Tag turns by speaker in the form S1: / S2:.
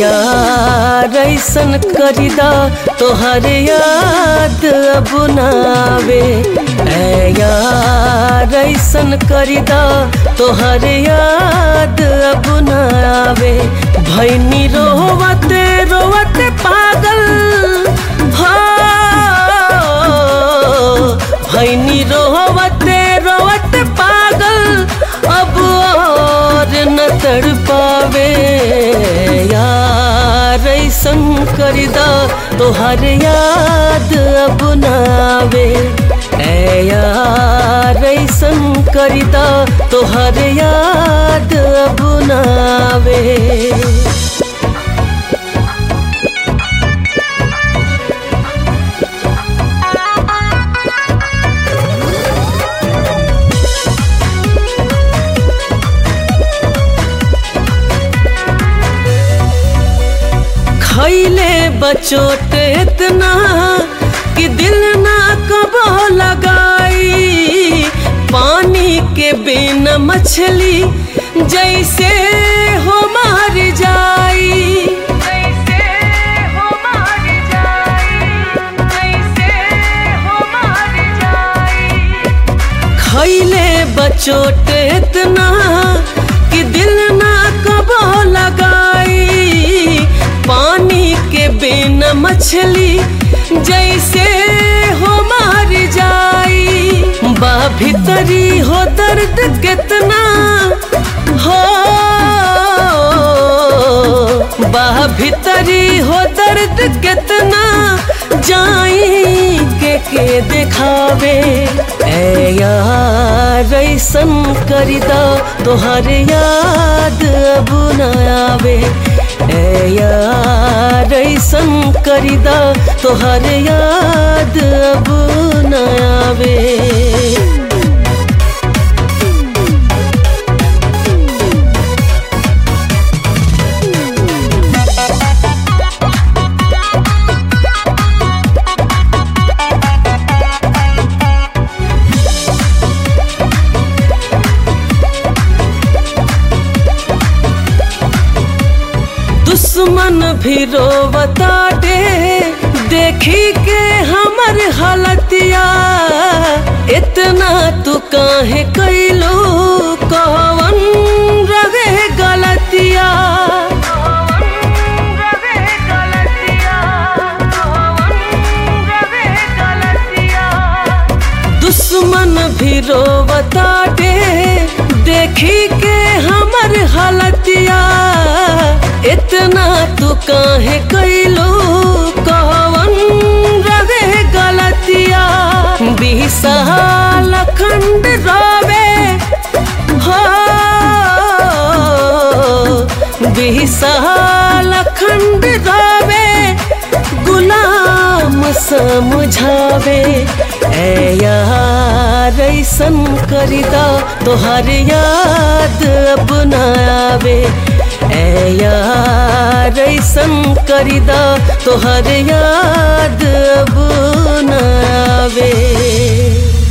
S1: यार ऐसन करिदा तोहर याद अब ना आवे। ऐ यार ऐसन करिदा तोहर याद अब ना आवे। भैनी रोवते रोवते पागल हो, भैनी रोवते रोवते पागल अब और न तड़पावे। यार ऐसन करिदा तोहर याद अब ना आवे। ऐ यार ऐसन करिदा तोहर याद अब ना आवे। खैले बचोट इतना कि दिल ना कबो लगाई। पानी के बिना मछली जैसे हो मार जाई, जैसे हो मार जाई, जैसे हो मार जाई। खैले बचोट इतना कि दिल ना कबो लगाई। पानी के बिना मछली जैसे हो मार जाई। बा भीतरी हो दर्द कितना हो, बा भीतरी हो दर्द कितना जाई के दिखावे। ऐ यार ऐसन करिदा तोहर याद अब ना आवे। ऐ यार ऐसन करिदा तोहर याद अब ना आवे। दुश्मन भी रोवता दे देखी के हमर हालतिया। इतना तू काहे कैलो कवन रहे गलतिया। दुश्मन भी रोवता दे देखी के हमर हालतिया। इतना तू काहे कैलो कवन रहे गलतिया। बिसाल खंड रोवे हो, बिसाल खंड रोवे गुलाम समझावे। ऐ यार ऐसन करिदा तोहर याद अब ना आवे। ऐ यार ऐसन करिदा तोहर याद अब ना आवे।